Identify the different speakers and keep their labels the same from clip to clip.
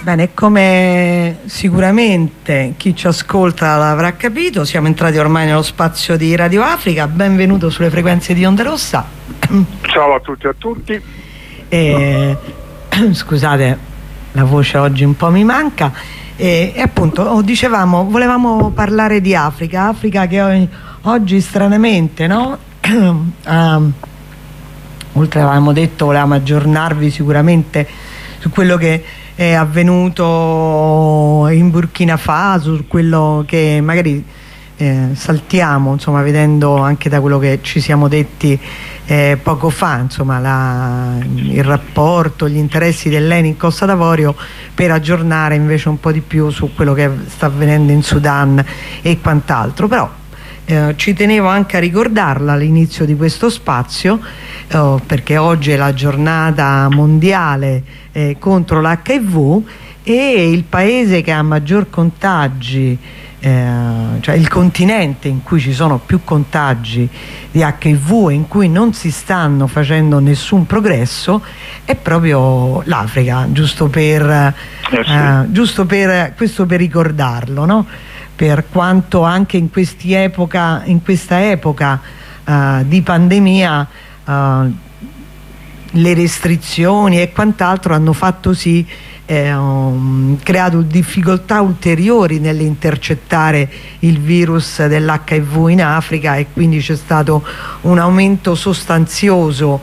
Speaker 1: Bene, come sicuramente chi ci ascolta l'avrà capito, siamo entrati ormai nello spazio di Radio Africa. Benvenuto sulle frequenze di Onda Rossa.
Speaker 2: Ciao a tutti e a tutti.
Speaker 1: Scusate, la voce oggi un po' mi manca. E appunto, dicevamo, volevamo parlare di Africa che oggi stranamente, no? Oltre avevamo detto, volevamo aggiornarvi sicuramente su quello che è avvenuto in Burkina Faso, su quello che magari saltiamo, insomma, vedendo anche da quello che ci siamo detti poco fa, insomma, il rapporto, gli interessi dell'ENI in Costa d'Avorio, per aggiornare invece un po' di più su quello che sta avvenendo in Sudan e quant'altro. Però ci tenevo anche a ricordarla all'inizio di questo spazio, perché oggi è la giornata mondiale contro l'HIV, e il paese che ha maggior contagi, cioè il continente in cui ci sono più contagi di HIV e in cui non si stanno facendo nessun progresso, è proprio l'Africa, giusto per questo, per ricordarlo, no? Per quanto anche in questa epoca di pandemia le restrizioni e quant'altro hanno fatto sì, creato difficoltà ulteriori nell'intercettare il virus dell'HIV in Africa, e quindi c'è stato un aumento sostanzioso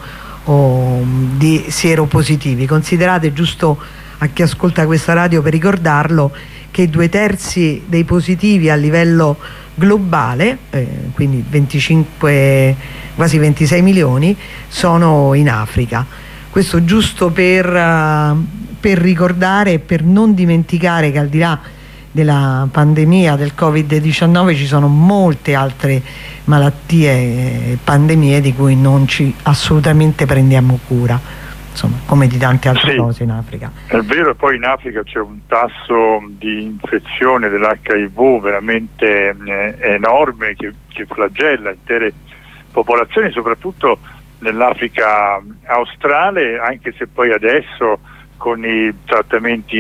Speaker 1: di sieropositivi. Considerate, giusto a chi ascolta questa radio per ricordarlo, che 2/3 dei positivi a livello globale, quindi 25, quasi 26 milioni, sono in Africa. Questo giusto per ricordare e per non dimenticare che al di là della pandemia del Covid-19 ci sono molte altre malattie e pandemie di cui non ci assolutamente prendiamo cura, insomma, come di tante altre cose in Africa.
Speaker 2: È vero, e poi in Africa c'è un tasso di infezione dell'HIV veramente enorme, che flagella intere popolazioni, soprattutto nell'Africa australe, anche se poi adesso con i trattamenti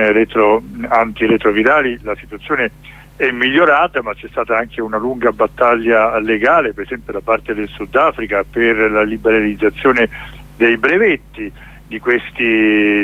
Speaker 2: antiretrovirali la situazione è migliorata, ma c'è stata anche una lunga battaglia legale, per esempio da parte del Sudafrica, per la liberalizzazione dei brevetti di questi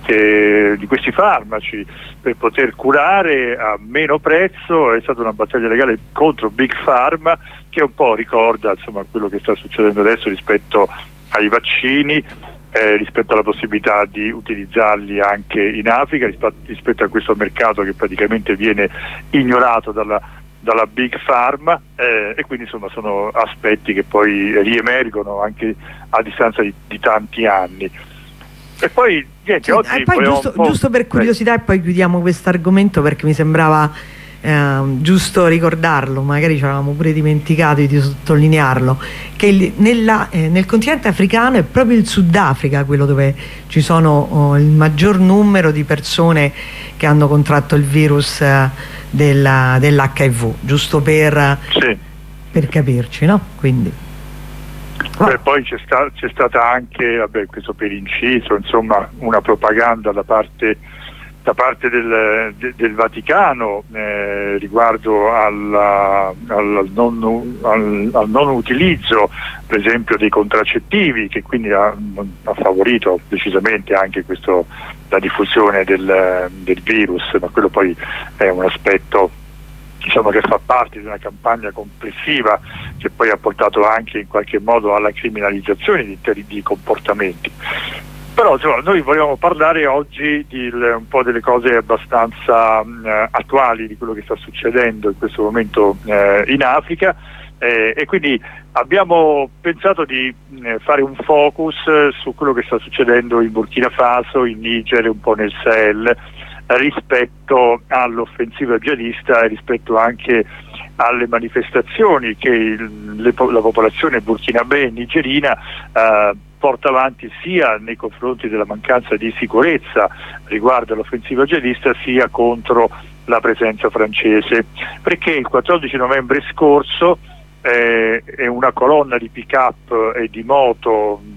Speaker 2: farmaci per poter curare a meno prezzo. È stata una battaglia legale contro Big Pharma, che un po' ricorda, insomma, quello che sta succedendo adesso rispetto ai vaccini, rispetto alla possibilità di utilizzarli anche in Africa, rispetto a questo mercato che praticamente viene ignorato dalla Big Pharma, e quindi insomma sono aspetti che poi riemergono anche a distanza di tanti anni. E poi niente,
Speaker 1: sì,
Speaker 2: oggi
Speaker 1: e poi giusto per curiosità, e poi chiudiamo questo argomento, perché mi sembrava giusto ricordarlo, magari ci avevamo pure dimenticato di sottolinearlo, che nel continente africano è proprio il Sudafrica quello dove ci sono il maggior numero di persone che hanno contratto il virus dell'HIV, giusto per capirci, no? Quindi
Speaker 2: poi c'è stata anche, questo per inciso, insomma, una propaganda da parte del Vaticano riguardo al non utilizzo, per esempio, dei contraccettivi, che quindi ha favorito decisamente anche la diffusione del virus, ma quello poi è un aspetto, diciamo, che fa parte di una campagna complessiva che poi ha portato anche in qualche modo alla criminalizzazione di interi comportamenti. Però insomma, noi vogliamo parlare oggi un po' delle cose abbastanza attuali, di quello che sta succedendo in questo momento in Africa, e quindi abbiamo pensato di fare un focus su quello che sta succedendo in Burkina Faso, in Niger e un po' nel Sahel, rispetto all'offensiva jihadista e rispetto anche alle manifestazioni che la popolazione burkinabè e nigerina porta avanti, sia nei confronti della mancanza di sicurezza riguardo all'offensiva jihadista, sia contro la presenza francese, perché il 14 novembre scorso una colonna di pick-up e di moto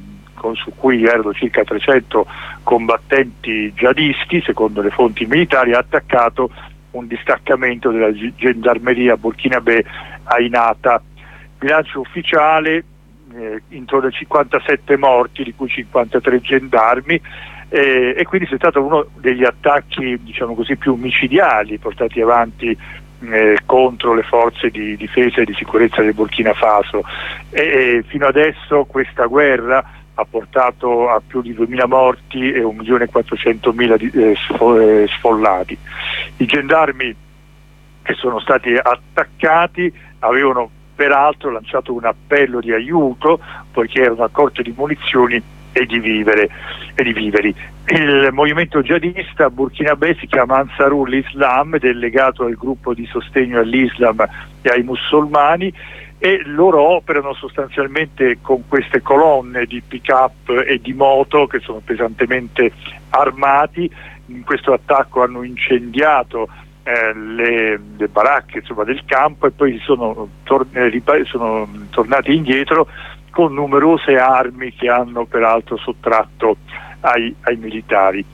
Speaker 2: su cui erano circa 300 combattenti jihadisti, secondo le fonti militari, ha attaccato un distaccamento della gendarmeria burkinabè a Inata. Bilancio ufficiale, intorno a 57 morti, di cui 53 gendarmi, e quindi è stato uno degli attacchi, diciamo così, più micidiali portati avanti contro le forze di difesa e di sicurezza del Burkina Faso, e fino adesso questa guerra ha portato a più di 2.000 morti e 1.400.000 sfollati. I gendarmi che sono stati attaccati avevano peraltro lanciato un appello di aiuto, poiché erano a corto di munizioni e di viveri. Il movimento jihadista burkinabè si chiama Ansarul Islam ed è legato al gruppo di sostegno all'Islam e ai musulmani, e loro operano sostanzialmente con queste colonne di pick-up e di moto che sono pesantemente armati. In questo attacco hanno incendiato le baracche, insomma, del campo, e poi sono tornati indietro con numerose armi che hanno peraltro sottratto ai militari.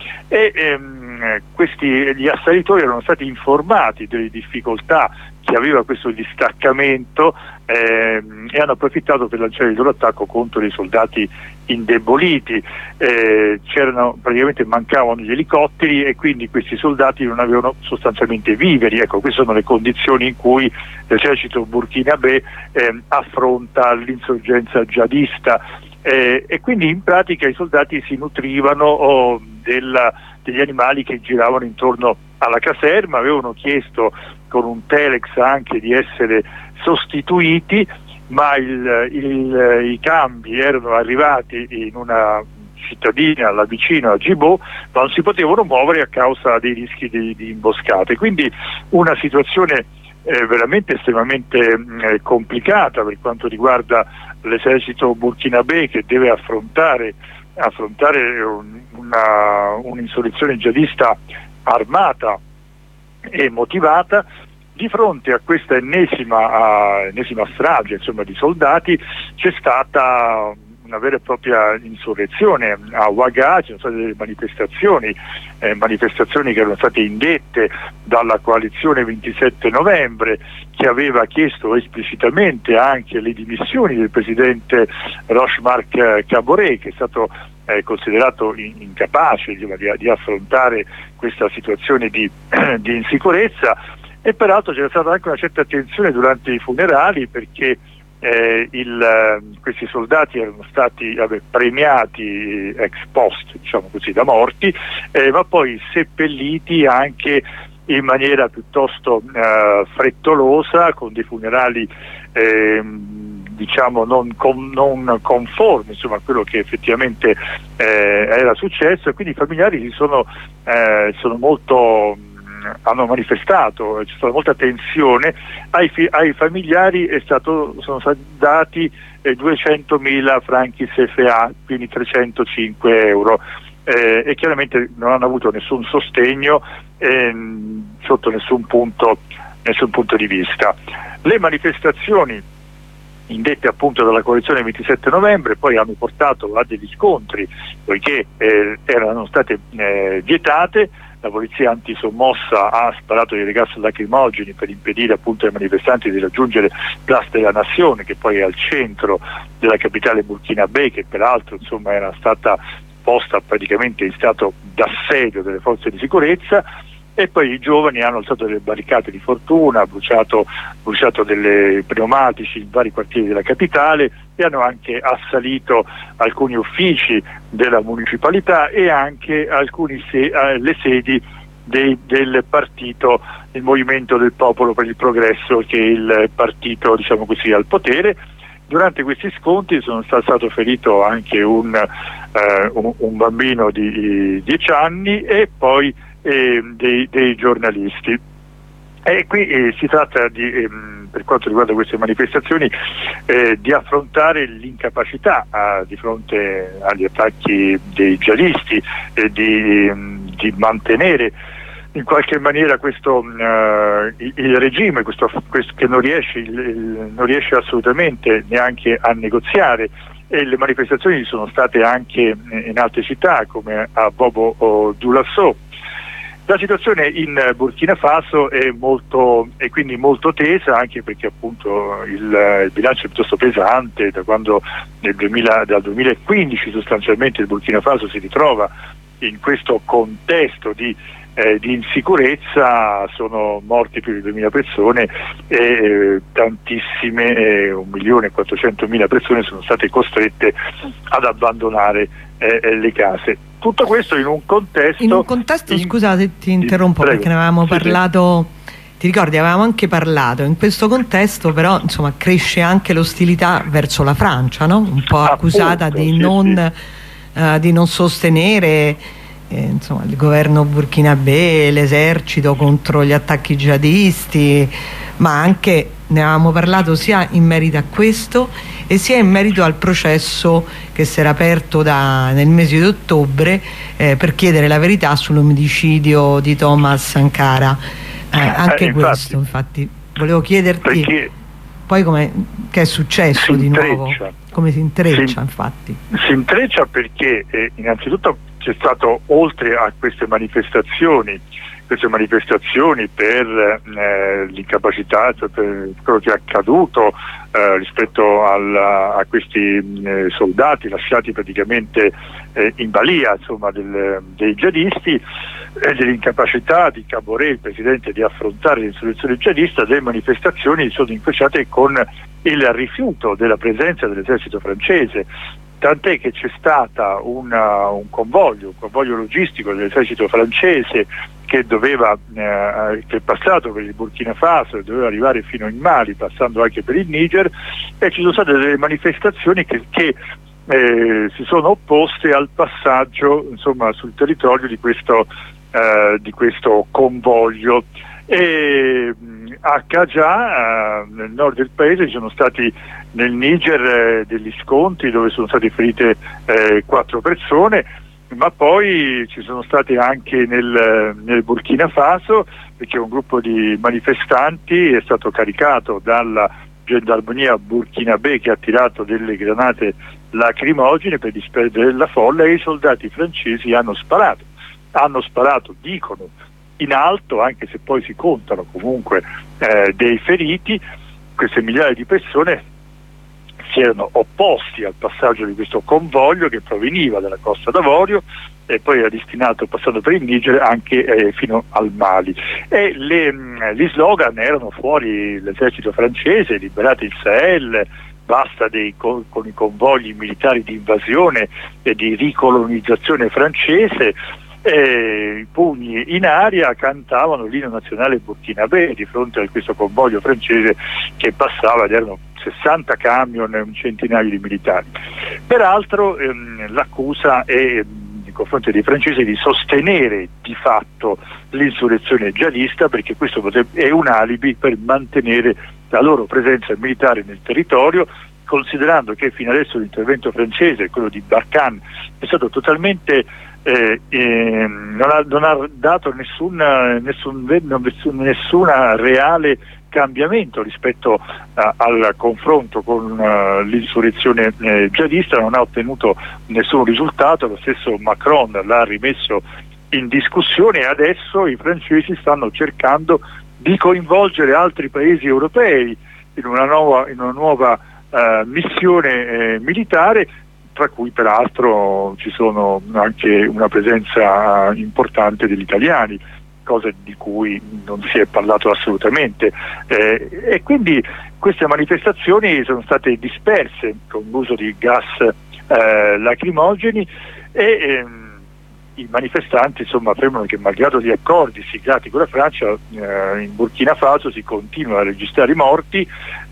Speaker 2: Gli assalitori erano stati informati delle difficoltà che aveva questo distaccamento e hanno approfittato per lanciare il loro attacco contro i soldati indeboliti. Praticamente mancavano gli elicotteri e quindi questi soldati non avevano sostanzialmente viveri. Ecco, queste sono le condizioni in cui l'esercito burkinabè affronta l'insorgenza jihadista, e quindi in pratica i soldati si nutrivano degli animali che giravano intorno alla caserma, avevano chiesto con un telex anche di essere sostituiti, ma i cambi erano arrivati in una cittadina là vicino a Djibo, ma non si potevano muovere a causa dei rischi di imboscate. Quindi una situazione veramente estremamente complicata per quanto riguarda l'esercito burkinabè, che deve affrontare un'insurrezione jihadista armata e motivata. Di fronte a questa ennesima strage, insomma, di soldati, c'è stata una vera e propria insurrezione a Ouaga. Ci sono state delle manifestazioni che erano state indette dalla coalizione 27 novembre, che aveva chiesto esplicitamente anche le dimissioni del presidente Roch-Marc Kaboré, che è stato considerato incapace di affrontare questa situazione di insicurezza. E peraltro c'era stata anche una certa tensione durante i funerali, perché questi soldati erano stati premiati ex post, diciamo così, da morti, ma poi seppelliti anche in maniera piuttosto frettolosa, con dei funerali diciamo non conformi, insomma, a quello che effettivamente era successo, e quindi i familiari hanno manifestato, c'è stata molta tensione. Ai familiari sono stati dati 200.000 franchi CFA, quindi 305 euro, e chiaramente non hanno avuto nessun sostegno sotto nessun punto di vista. Le manifestazioni indette appunto dalla coalizione 27 novembre poi hanno portato a degli scontri, poiché erano state vietate. La polizia antisommossa ha sparato dei gas lacrimogeni per impedire appunto ai manifestanti di raggiungere Place de la Nation, che poi è al centro della capitale burkinabè, che peraltro, insomma, era stata posta praticamente in stato d'assedio delle forze di sicurezza. E poi i giovani hanno alzato delle barricate di fortuna, bruciato delle pneumatici in vari quartieri della capitale, e hanno anche assalito alcuni uffici della municipalità e anche le sedi del partito, il Movimento del Popolo per il Progresso, che è il partito, diciamo così, al potere. Durante questi scontri sono stato ferito anche un bambino di 10 anni e poi dei giornalisti. E qui si tratta per quanto riguarda queste manifestazioni, di affrontare l'incapacità di fronte agli attacchi dei jihadisti, di mantenere in qualche maniera il regime, questo che non riesce assolutamente neanche a negoziare e le manifestazioni sono state anche in altre città come a Bobo Dioulasso. La situazione in Burkina Faso è quindi molto tesa, anche perché appunto il bilancio è piuttosto pesante da quando dal 2015 sostanzialmente il Burkina Faso si ritrova in questo contesto di insicurezza. Sono morti più di 2.000 persone e tantissime, 1.400.000 persone sono state costrette ad abbandonare le case. Tutto questo in un contesto...
Speaker 1: Scusa se ti interrompo, perché ne avevamo parlato, ti ricordi, avevamo anche parlato, in questo contesto però insomma cresce anche l'ostilità verso la Francia, no? Un po' accusata appunto, di non sostenere insomma, il governo burkinabè, l'esercito contro gli attacchi jihadisti, ma anche ne avevamo parlato sia in merito a questo e sia in merito al processo che si era aperto nel mese di ottobre per chiedere la verità sull'omicidio di Thomas Sankara. Anche questo infatti volevo chiederti poi che è successo di nuovo, come si intreccia. Infatti
Speaker 2: si intreccia perché innanzitutto c'è stato, oltre a queste manifestazioni per l'incapacità, cioè per quello che è accaduto rispetto a questi soldati lasciati praticamente in balia, insomma, dei jihadisti, dell'incapacità di Kaboré, il presidente, di affrontare l'insurrezione jihadista. Le manifestazioni sono incrociate con il rifiuto della presenza dell'esercito francese, tant'è che c'è stata un convoglio logistico dell'esercito francese che è passato per il Burkina Faso e doveva arrivare fino in Mali, passando anche per il Niger, e ci sono state delle manifestazioni che si sono opposte al passaggio, insomma, sul territorio di questo convoglio. E a Kaja, nel nord del paese, ci sono stati nel Niger degli scontri dove sono state ferite 4 persone, ma poi ci sono stati anche nel Burkina Faso, perché un gruppo di manifestanti è stato caricato dalla gendarmeria burkinabè, che ha tirato delle granate lacrimogene per disperdere la folla, e i soldati francesi hanno sparato, dicono, in alto, anche se poi si contano comunque dei feriti. Queste migliaia di persone si erano opposti al passaggio di questo convoglio che proveniva dalla Costa d'Avorio e poi era destinato, passando per il Niger, anche fino al Mali. E gli slogan erano fuori l'esercito francese, liberate il Sahel, basta con i convogli militari di invasione e di ricolonizzazione francese. I pugni in aria cantavano l'inno nazionale burkinabè di fronte a questo convoglio francese che passava, ed erano 60 camion e un centinaio di militari. Peraltro l'accusa è nei confronti dei francesi di sostenere di fatto l'insurrezione jihadista, perché questo è un alibi per mantenere la loro presenza militare nel territorio, considerando che fino adesso l'intervento francese, quello di Barkhane, è stato totalmente non ha dato nessuna reale cambiamento rispetto al confronto con l'insurrezione jihadista, non ha ottenuto nessun risultato. Lo stesso Macron l'ha rimesso in discussione, e adesso i francesi stanno cercando di coinvolgere altri paesi europei in una nuova missione militare, tra cui peraltro ci sono anche una presenza importante degli italiani, cosa di cui non si è parlato assolutamente, e quindi queste manifestazioni sono state disperse con l'uso di gas lacrimogeni, e i manifestanti, insomma, affermano che malgrado gli accordi siglati con la Francia, in Burkina Faso si continua a registrare i morti,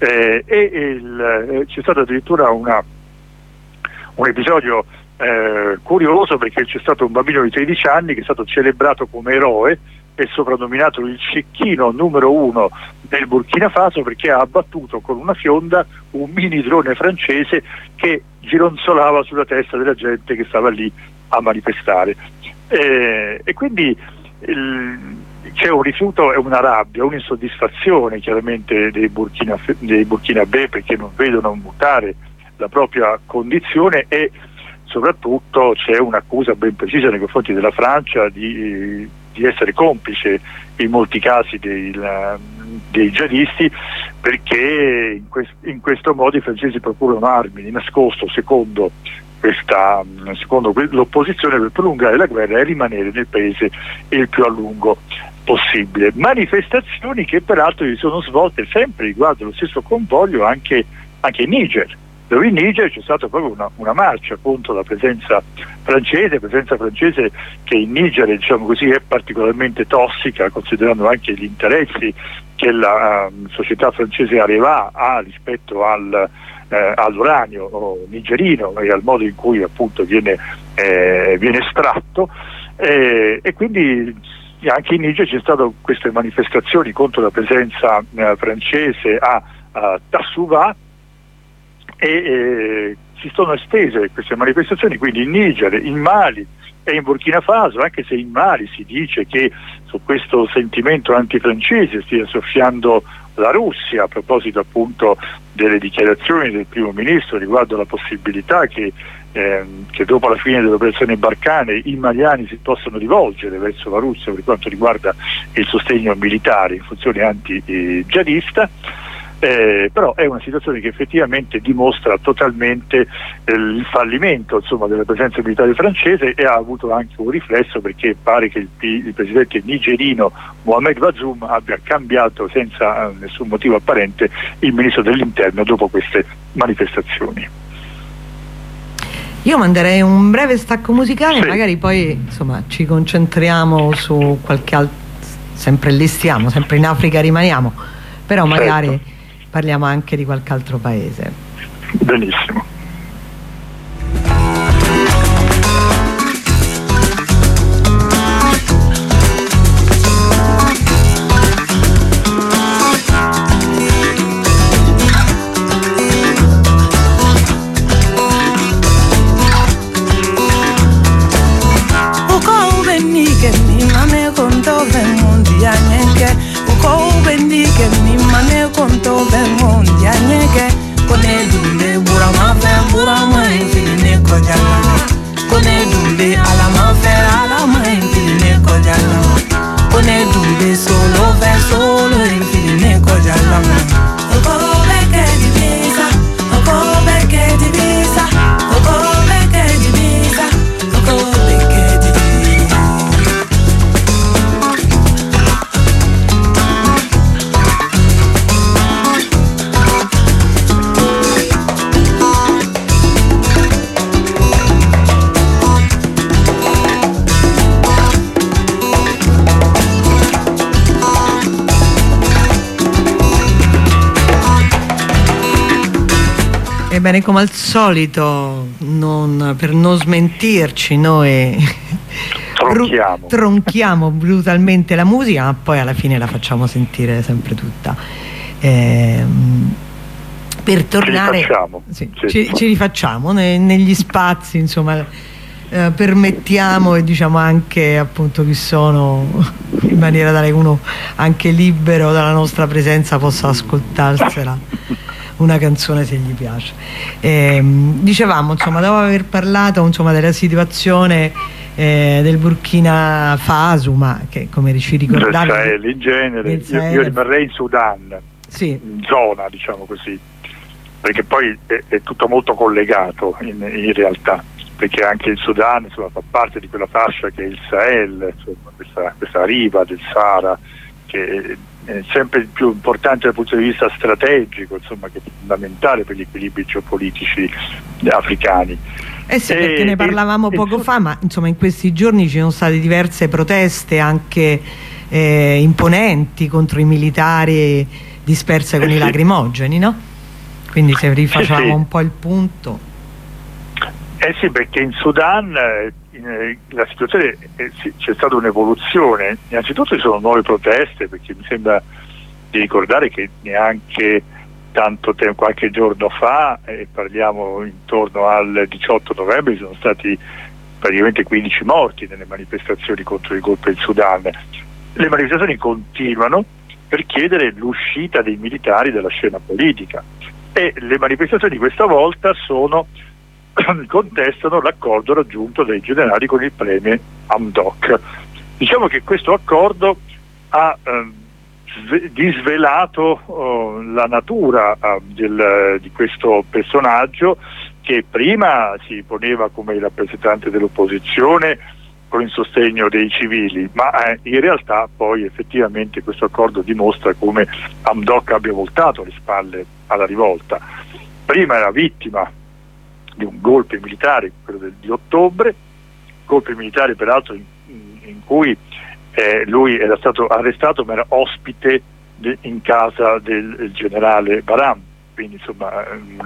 Speaker 2: c'è stato addirittura un episodio curioso, perché c'è stato un bambino di 13 anni che è stato celebrato come eroe e soprannominato il cecchino numero 1 del Burkina Faso, perché ha abbattuto con una fionda un mini drone francese che gironzolava sulla testa della gente che stava lì a manifestare. E quindi c'è un rifiuto e una rabbia, un'insoddisfazione chiaramente dei burkinabè, perché non vedono mutare la propria condizione, e soprattutto c'è un'accusa ben precisa nei confronti della Francia di essere complice in molti casi dei jihadisti, perché in questo modo i francesi procurano armi di nascosto secondo l'opposizione per prolungare la guerra e rimanere nel paese il più a lungo possibile. Manifestazioni che peraltro si sono svolte sempre riguardo lo stesso convoglio anche in Niger, dove in Niger c'è stata proprio una marcia contro la presenza francese che in Niger, diciamo così, è particolarmente tossica, considerando anche gli interessi che la società francese Areva ha rispetto all'uranio nigerino e al modo in cui appunto viene estratto, e quindi anche in Niger c'è stato queste manifestazioni contro la presenza francese a Tassouva, e si sono estese queste manifestazioni quindi in Niger, in Mali e in Burkina Faso, anche se in Mali si dice che su questo sentimento antifrancese stia soffiando la Russia, a proposito appunto delle dichiarazioni del primo ministro riguardo la possibilità che dopo la fine dell'operazione Barkhane i maliani si possano rivolgere verso la Russia per quanto riguarda il sostegno militare in funzione anti-jihadista. Però è una situazione che effettivamente dimostra totalmente il fallimento, insomma, della presenza militare francese, e ha avuto anche un riflesso, perché pare che il presidente nigerino Mohamed Bazoum abbia cambiato senza nessun motivo apparente il ministro dell'interno dopo queste manifestazioni.
Speaker 1: Io manderei un breve stacco musicale,
Speaker 2: sì.
Speaker 1: Magari poi insomma ci concentriamo su qualche altro, sempre lì stiamo, sempre in Africa rimaniamo, però magari certo, parliamo anche di qualche altro paese.
Speaker 2: Benissimo.
Speaker 1: Ebbene, come al solito, per non smentirci, noi tronchiamo brutalmente la musica, ma poi alla fine la facciamo sentire sempre tutta. Per tornare, ci rifacciamo negli spazi, insomma, permettiamo e diciamo anche appunto chi sono, in maniera tale che uno anche libero dalla nostra presenza possa ascoltarsela una canzone se gli piace. Dicevamo, insomma, dopo aver parlato, insomma, della situazione del Burkina Faso, ma che come ci ricordavi
Speaker 2: del Sahel in genere, io rimarrei in Sudan, sì, in zona, diciamo così, perché poi è tutto molto collegato in realtà, perché anche il Sudan, insomma, fa parte di quella fascia che è il Sahel, insomma, questa riva del Sahara, che è sempre il più importante dal punto di vista strategico, insomma, che è fondamentale per gli equilibri geopolitici africani.
Speaker 1: Sì, perché ne parlavamo poco fa, ma insomma in questi giorni ci sono state diverse proteste anche imponenti contro i militari disperse con i lacrimogeni, no? Quindi se rifacciamo un po' il punto.
Speaker 2: Sì, perché in Sudan la situazione c'è stata un'evoluzione. Innanzitutto ci sono nuove proteste, perché mi sembra di ricordare che neanche tanto tempo, qualche giorno fa, parliamo intorno al 18 novembre, ci sono stati praticamente 15 morti nelle manifestazioni contro il golpe del Sudan. Le manifestazioni continuano per chiedere l'uscita dei militari dalla scena politica, e le manifestazioni di questa volta contestano l'accordo raggiunto dai generali con il premier Hamdok. Diciamo che questo accordo ha disvelato la natura di questo personaggio, che prima si poneva come rappresentante dell'opposizione con il sostegno dei civili, ma in realtà poi effettivamente questo accordo dimostra come Hamdok abbia voltato le spalle alla rivolta. Prima era vittima di un golpe militare, quello di ottobre, golpe militare peraltro in cui lui era stato arrestato, ma era ospite in casa del generale Bahram, quindi insomma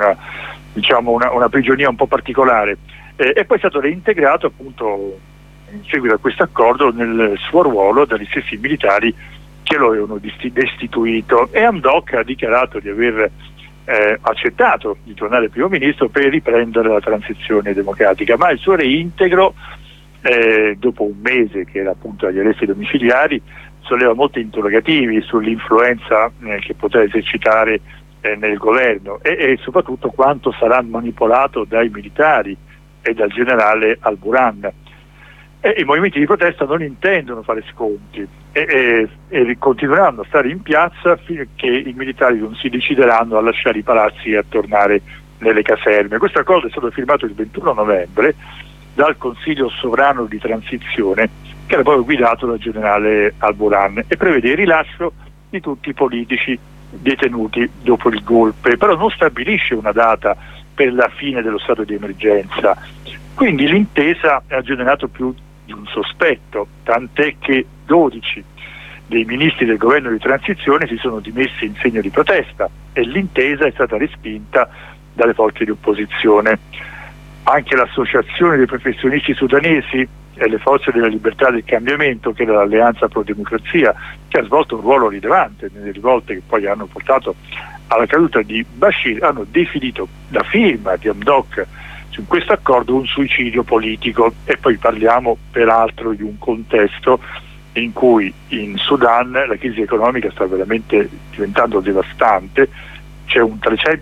Speaker 2: una prigionia un po' particolare, e poi è stato reintegrato appunto in seguito a questo accordo nel suo ruolo dagli stessi militari che lo avevano destituito, e Hamdok ha dichiarato di aver accettato di tornare primo ministro per riprendere la transizione democratica, ma il suo reintegro dopo un mese che era appunto agli arresti domiciliari solleva molti interrogativi sull'influenza che potrà esercitare nel governo e soprattutto quanto sarà manipolato dai militari e dal generale Al-Burhan. E i movimenti di protesta non intendono fare sconti e continueranno a stare in piazza finché i militari non si decideranno a lasciare i palazzi e a tornare nelle caserme. Questo accordo è stato firmato il 21 novembre dal Consiglio Sovrano di Transizione, che era poi guidato dal generale Al-Burhan, e prevede il rilascio di tutti i politici detenuti dopo il golpe, però non stabilisce una data per la fine dello stato di emergenza. Quindi l'intesa ha generato più di un sospetto, tant'è che 12 dei ministri del governo di transizione si sono dimessi in segno di protesta e l'intesa è stata respinta dalle forze di opposizione. Anche l'associazione dei professionisti sudanesi e le forze della libertà del cambiamento, che era l'Alleanza Pro Democrazia, che ha svolto un ruolo rilevante nelle rivolte che poi hanno portato alla caduta di Bashir, hanno definito la firma di Hamdok su questo accordo un suicidio politico. E poi parliamo peraltro di un contesto in cui in Sudan la crisi economica sta veramente diventando devastante. C'è un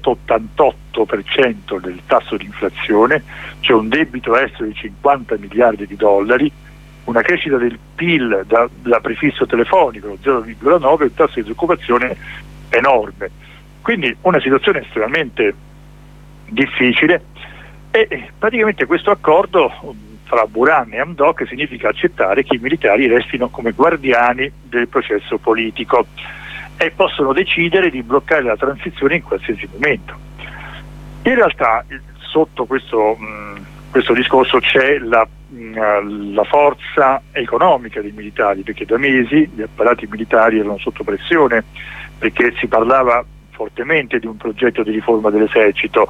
Speaker 2: 388% del tasso di inflazione, c'è un debito estero di 50 miliardi di dollari, una crescita del PIL da prefisso telefonico, lo 0,9, un tasso di disoccupazione enorme. Quindi una situazione estremamente difficile, e praticamente questo accordo fra Burhan e Hamdok significa accettare che i militari restino come guardiani del processo politico e possono decidere di bloccare la transizione in qualsiasi momento. In realtà sotto questo discorso c'è la forza economica dei militari, perché da mesi gli apparati militari erano sotto pressione, perché si parlava fortemente di un progetto di riforma dell'esercito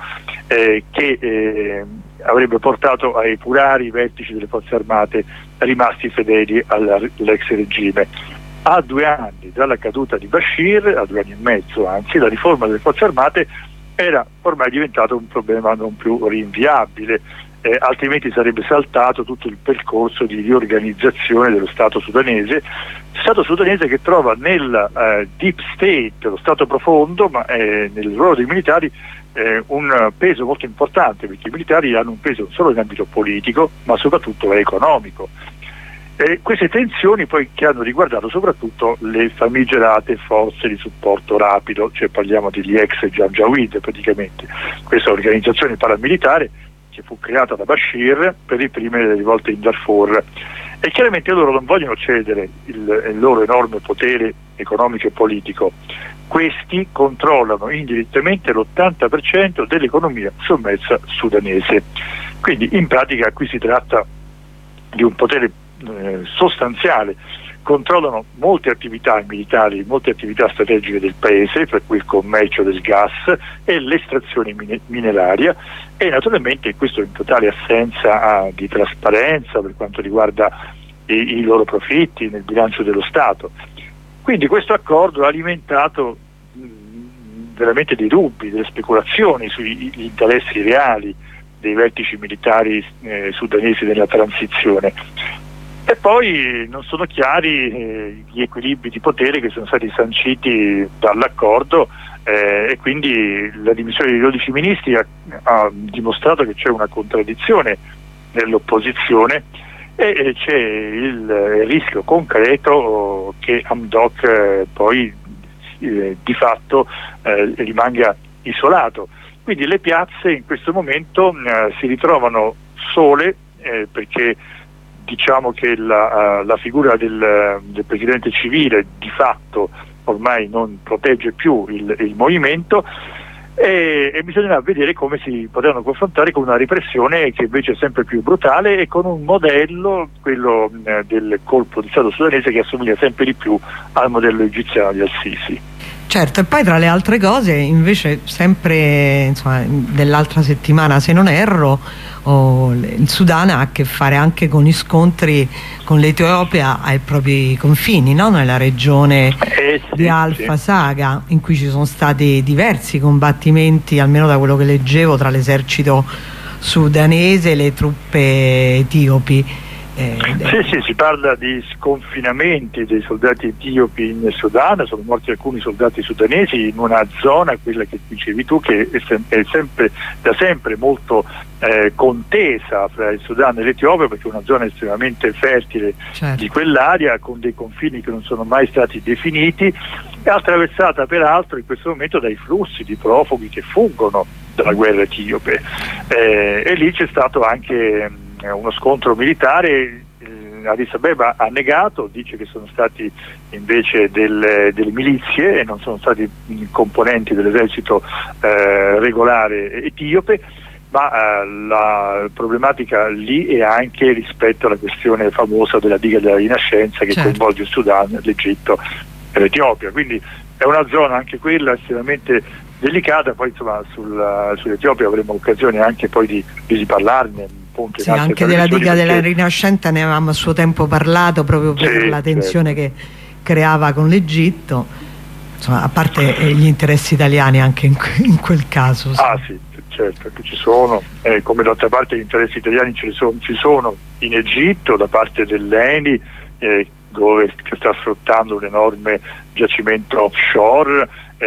Speaker 2: che avrebbe portato a epurare i vertici delle forze armate rimasti fedeli all'ex regime. A 2 anni dalla caduta di Bashir, a 2 anni e mezzo anzi, la riforma delle forze armate era ormai diventato un problema non più rinviabile, altrimenti sarebbe saltato tutto il percorso di riorganizzazione dello Stato sudanese che trova nel deep state, lo Stato profondo, ma nel ruolo dei militari un peso molto importante, perché i militari hanno un peso non solo in ambito politico ma soprattutto economico. Queste tensioni poi che hanno riguardato soprattutto le famigerate forze di supporto rapido, cioè parliamo degli ex Janjaweed praticamente, questa organizzazione paramilitare che fu creata da Bashir per reprimere le rivolte in Darfur, e chiaramente loro non vogliono cedere il loro enorme potere economico e politico. Questi controllano indirettamente l'80% dell'economia sommersa sudanese, quindi in pratica qui si tratta di un potere sostanziale. Controllano molte attività militari, molte attività strategiche del paese, per cui il commercio del gas e l'estrazione mineraria, e naturalmente questo in totale assenza di trasparenza per quanto riguarda i loro profitti nel bilancio dello Stato. Quindi questo accordo ha alimentato veramente dei dubbi, delle speculazioni sugli interessi reali dei vertici militari sudanesi nella transizione. E poi non sono chiari gli equilibri di potere che sono stati sanciti dall'accordo e quindi la dimissione dei 12 ministri ha dimostrato che c'è una contraddizione nell'opposizione e c'è il rischio concreto che Hamdok poi di fatto rimanga isolato. Quindi le piazze in questo momento si ritrovano sole perché diciamo che la figura del presidente civile di fatto ormai non protegge più il movimento e bisognerà vedere come si potranno confrontare con una repressione che invece è sempre più brutale e con un modello, quello del colpo di Stato sudanese, che assomiglia sempre di più al modello egiziano di Al-Sisi.
Speaker 1: Certo, e poi tra le altre cose invece sempre insomma, dell'altra settimana se non erro il Sudan ha a che fare anche con gli scontri con l'Etiopia ai propri confini, no? Nella regione di Al-Fasaga, in cui ci sono stati diversi combattimenti, almeno da quello che leggevo, tra l'esercito sudanese e le truppe etiopi.
Speaker 2: Sì, si parla di sconfinamenti dei soldati etiopi in Sudan, sono morti alcuni soldati sudanesi in una zona, quella che dicevi tu, che è da sempre molto contesa fra il Sudan e l'Etiopia, perché è una zona estremamente fertile, certo, di quell'area, con dei confini che non sono mai stati definiti, è attraversata peraltro in questo momento dai flussi di profughi che fuggono dalla guerra etiope, e lì c'è stato anche uno scontro militare. Addis Abeba ha negato, dice che sono stati invece delle milizie e non sono stati componenti dell'esercito regolare etiope, ma la problematica lì è anche rispetto alla questione famosa della diga della rinascenza che coinvolge il Sudan, l'Egitto e l'Etiopia. Quindi è una zona anche quella estremamente delicata. Poi insomma sull'Etiopia avremo occasione anche poi di parlarne.
Speaker 1: Sì, anche della diga della rinascenza ne avevamo a suo tempo parlato, proprio per la tensione che creava con l'Egitto, insomma, a parte gli interessi italiani anche in quel caso. Sì.
Speaker 2: Sì, certo che ci sono, come d'altra parte gli interessi italiani ci sono in Egitto da parte dell'ENI, dove sta sfruttando un enorme giacimento offshore,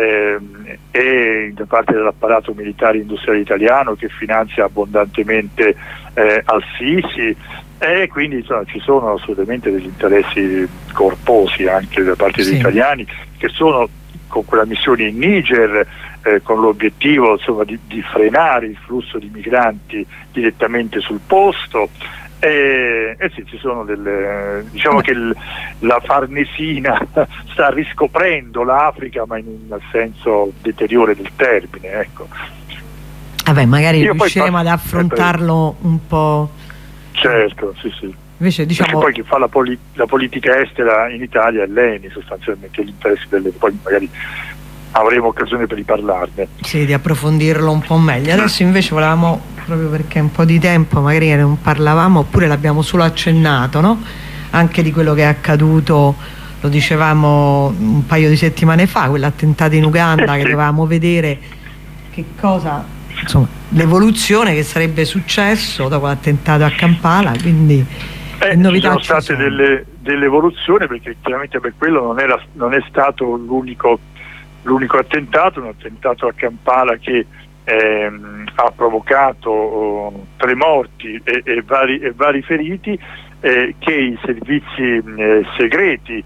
Speaker 2: e da parte dell'apparato militare industriale italiano che finanzia abbondantemente Al-Sisi, e quindi insomma, ci sono assolutamente degli interessi corposi anche da parte degli italiani, che sono con quella missione in Niger con l'obiettivo insomma di frenare il flusso di migranti direttamente sul posto. Sì, ci sono diciamo che la Farnesina sta riscoprendo l'Africa, ma in un senso deteriore del termine, ecco.
Speaker 1: Vabbè, magari riusciremo ad affrontarlo un po'.
Speaker 2: Certo, sì.
Speaker 1: Invece, diciamo,
Speaker 2: perché poi chi fa la politica estera in Italia è l'ENI, sostanzialmente, gli interessi poi magari avremo occasione per riparlarne.
Speaker 1: Sì, di approfondirlo un po' meglio. Adesso invece volevamo, proprio perché un po' di tempo magari non parlavamo, oppure l'abbiamo solo accennato, no? Anche di quello che è accaduto, lo dicevamo un paio di settimane fa, quell'attentato in Uganda, che dovevamo vedere che cosa, insomma, l'evoluzione che sarebbe successo dopo l'attentato a Kampala, quindi novità
Speaker 2: ci sono state delle evoluzioni, perché chiaramente per quello non è stato l'unico attentato, un attentato a Kampala che ha provocato 3 morti e vari feriti, che i servizi segreti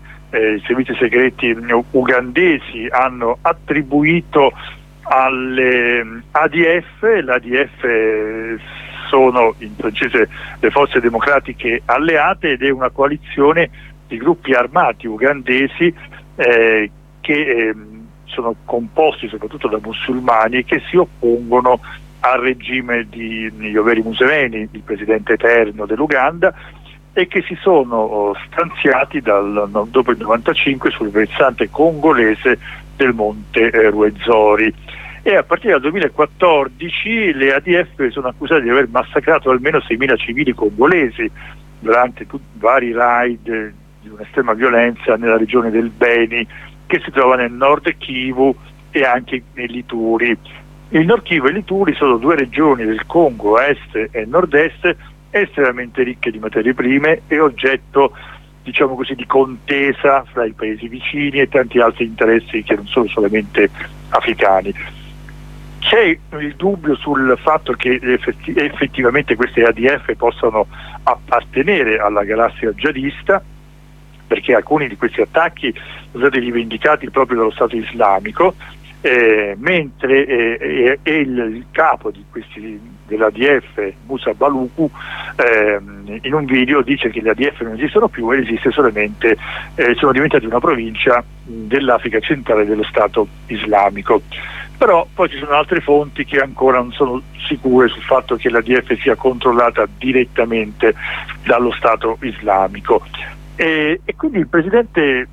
Speaker 2: ugandesi hanno attribuito alle ADF. L'ADF sono in francese le forze democratiche alleate, ed è una coalizione di gruppi armati ugandesi che sono composti soprattutto da musulmani che si oppongono al regime di Yoweri Museveni, il presidente eterno dell'Uganda, e che si sono stanziati dopo il 95 sul versante congolese del monte Ruwenzori, e a partire dal 2014 le ADF sono accusate di aver massacrato almeno 6.000 civili congolesi durante vari raid di un'estrema violenza nella regione del Beni, che si trova nel nord Kivu e anche nell'Ituri. Il Nord Kivu e l'Ituri sono 2 regioni del Congo, est e nord-est, estremamente ricche di materie prime e oggetto diciamo così, di contesa fra i paesi vicini e tanti altri interessi che non sono solamente africani. C'è il dubbio sul fatto che effettivamente queste ADF possano appartenere alla galassia jihadista, perché alcuni di questi attacchi sono stati rivendicati proprio dallo Stato islamico, mentre il capo di dell'ADF, Musa Baluku, in un video dice che le ADF non esistono più e esiste solamente, sono diventate una provincia dell'Africa centrale dello Stato islamico. Però poi ci sono altre fonti che ancora non sono sicure sul fatto che l'ADF sia controllata direttamente dallo Stato islamico. E quindi il presidente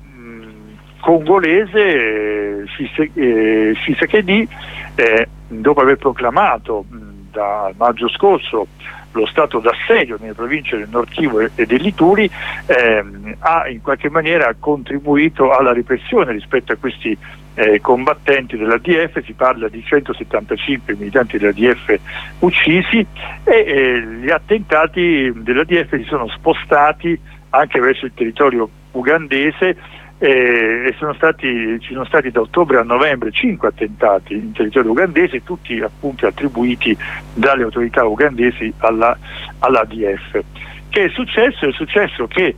Speaker 2: congolese Tshisekedi, dopo aver proclamato da maggio scorso lo stato d'assedio nelle province del Nord Kivu e dell'Ituri, ha in qualche maniera contribuito alla repressione rispetto a questi combattenti dell'ADF. Si parla di 175 militanti dell'ADF uccisi e gli attentati dell'ADF si sono spostati anche verso il territorio ugandese e ci sono stati da ottobre a novembre 5 attentati in territorio ugandese, tutti appunto attribuiti dalle autorità ugandesi all'ADF. Che è successo? È successo che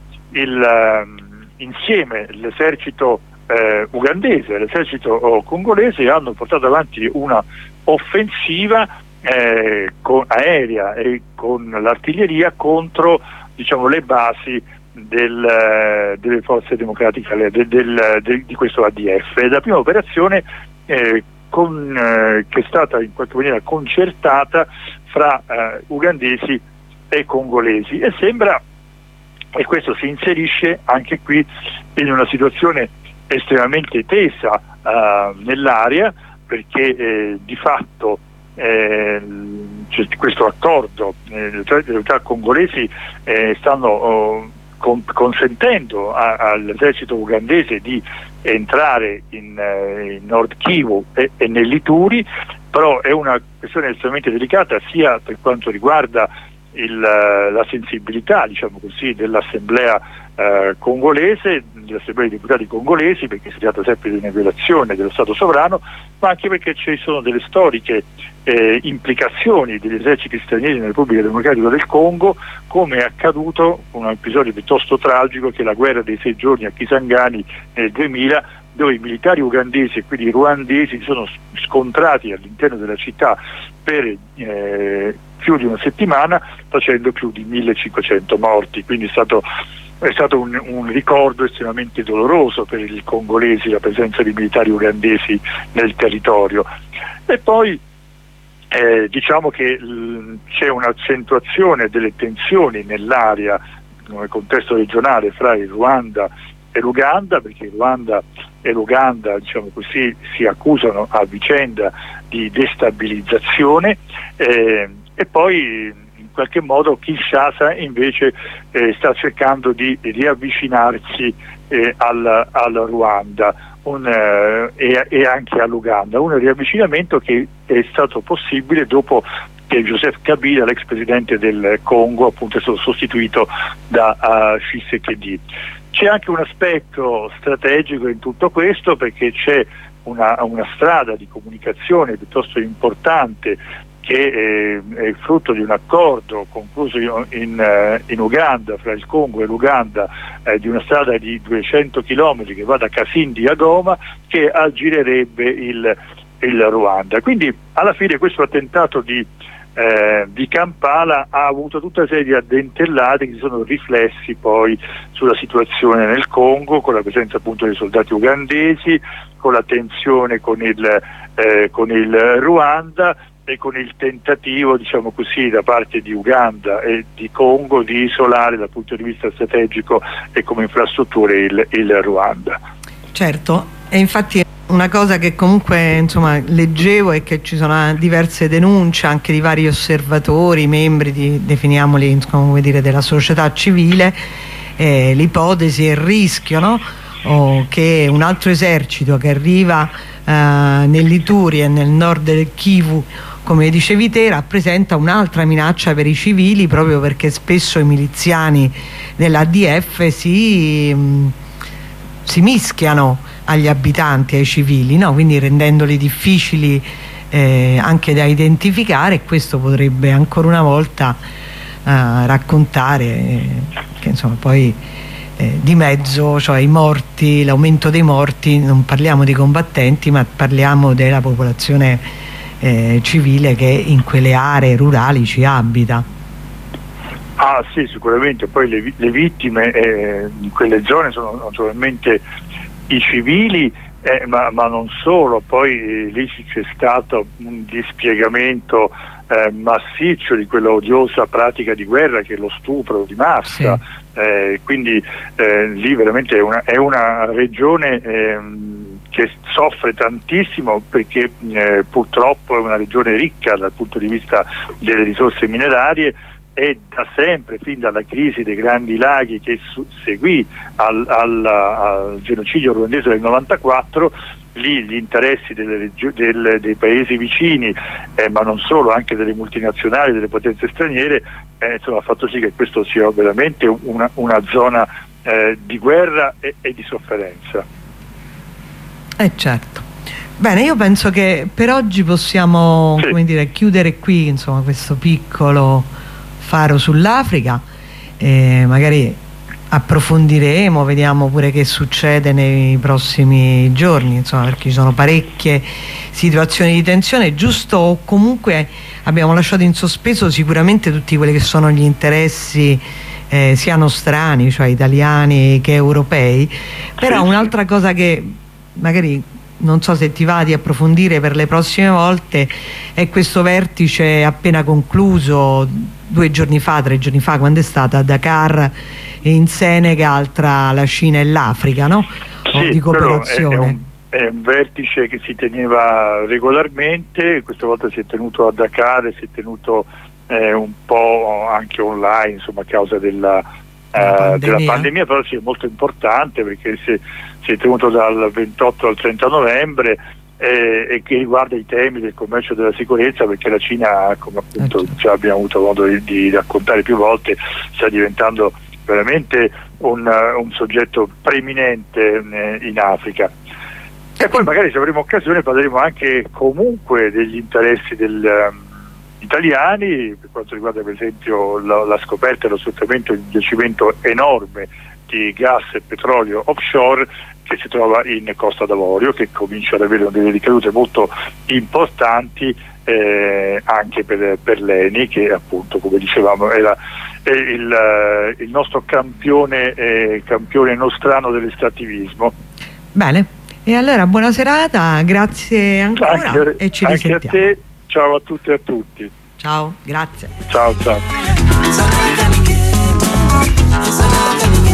Speaker 2: insieme l'esercito ugandese e l'esercito congolese hanno portato avanti una offensiva aerea e con l'artiglieria contro, diciamo, le basi delle forze democratiche di questo ADF. È la prima operazione che è stata in qualche maniera concertata fra ugandesi e congolesi e questo si inserisce anche qui in una situazione estremamente tesa nell'area, perché di fatto c'è questo accordo, le autorità congolesi stanno consentendo all'esercito ugandese di entrare in Nord Kivu e nell'Ituri, però è una questione estremamente delicata sia per quanto riguarda la sensibilità, diciamo così, dell'assemblea congolese, dell'assemblea dei deputati congolesi, perché si tratta sempre di una violazione dello Stato sovrano, ma anche perché ci sono delle storiche implicazioni degli eserciti stranieri nella Repubblica Democratica del Congo, come è accaduto un episodio piuttosto tragico che è la guerra dei 6 giorni a Kisangani nel 2000, dove i militari ugandesi e quindi ruandesi sono scontrati all'interno della città per più di una settimana, facendo più di 1500 morti. Quindi è stato un ricordo estremamente doloroso per i congolesi la presenza di militari ugandesi nel territorio. E poi diciamo che c'è un'accentuazione delle tensioni nell'area, nel contesto regionale, fra il Ruanda e l'Uganda, perché il Ruanda e l'Uganda, diciamo così, si accusano a vicenda di destabilizzazione e poi in qualche modo Kinshasa invece sta cercando di riavvicinarsi al Ruanda e anche all'Uganda, un riavvicinamento che è stato possibile dopo che Joseph Kabila, l'ex presidente del Congo, appunto è stato sostituito da Tshisekedi. C'è anche un aspetto strategico in tutto questo, perché c'è una strada di comunicazione piuttosto importante che è frutto di un accordo concluso in Uganda, fra il Congo e l'Uganda, di una strada di 200 km che va da Kasindi a Goma, che aggirerebbe il Ruanda. Quindi alla fine questo attentato di Kampala ha avuto tutta una serie di addentellati che si sono riflessi poi sulla situazione nel Congo, con la presenza appunto dei soldati ugandesi, con la tensione con il Ruanda e con il tentativo, diciamo così, da parte di Uganda e di Congo di isolare dal punto di vista strategico e come infrastrutture il Ruanda.
Speaker 1: Certo, e infatti una cosa che comunque, insomma, leggevo è che ci sono diverse denunce anche di vari osservatori, membri definiamoli, come dire, della società civile, l'ipotesi e il rischio, no? Che un altro esercito che arriva nell'Ituri e nel nord del Kivu, come dicevi te, rappresenta un'altra minaccia per i civili, proprio perché spesso i miliziani dell'ADF si mischiano agli abitanti, ai civili, no? Quindi rendendoli difficili anche da identificare, e questo potrebbe ancora una volta raccontare che insomma poi di mezzo, cioè i morti, l'aumento dei morti, non parliamo di combattenti ma parliamo della popolazione civile che in quelle aree rurali ci abita.
Speaker 2: Ah sì, sicuramente, poi le vittime in quelle zone sono naturalmente i civili, ma non solo, poi lì c'è stato un dispiegamento massiccio di quella odiosa pratica di guerra che è lo stupro di massa, sì. Quindi lì veramente è una regione che soffre tantissimo, perché purtroppo è una regione ricca dal punto di vista delle risorse minerarie, e da sempre, fin dalla crisi dei Grandi Laghi che seguì al genocidio ruandese del 94, lì gli interessi dei paesi vicini, ma non solo, anche delle multinazionali, delle potenze straniere, insomma, ha fatto sì che questo sia veramente una zona di guerra e di sofferenza.
Speaker 1: Certo. Bene, io penso che per oggi possiamo, sì, come dire, chiudere qui, insomma, questo piccolo faro sull'Africa, magari approfondiremo, vediamo pure che succede nei prossimi giorni, insomma, perché ci sono parecchie situazioni di tensione, giusto, o comunque abbiamo lasciato in sospeso sicuramente tutti quelli che sono gli interessi sia nostrani, cioè italiani che europei, però un'altra cosa che magari non so se ti va di approfondire per le prossime volte è questo vertice appena concluso 2 giorni fa, 3 giorni fa, quando è stata a Dakar in Senegal, tra la Cina e l'Africa, no?
Speaker 2: Sì,
Speaker 1: di cooperazione.
Speaker 2: È un vertice che si teneva regolarmente, questa volta si è tenuto a Dakar e si è tenuto un po' anche online, insomma, a causa della pandemia, però sì, è molto importante perché si è tenuto dal 28 al 30 novembre e che riguarda i temi del commercio e della sicurezza, perché la Cina, come appunto già abbiamo avuto modo di raccontare più volte, sta diventando veramente un soggetto preeminente in Africa. E poi magari, se avremo occasione, parleremo anche comunque degli interessi italiani per quanto riguarda per esempio la scoperta e lo sfruttamento di un giacimento enorme di gas e petrolio offshore che si trova in Costa d'Avorio, che comincia ad avere delle ricadute molto importanti anche per l'ENI, che appunto, come dicevamo, è il nostro campione nostrano dell'estrattivismo.
Speaker 1: Bene, e allora buona serata, grazie ancora e ci risentiamo.
Speaker 2: Anche a te, ciao a tutte e a tutti.
Speaker 1: Ciao, grazie.
Speaker 2: Ciao.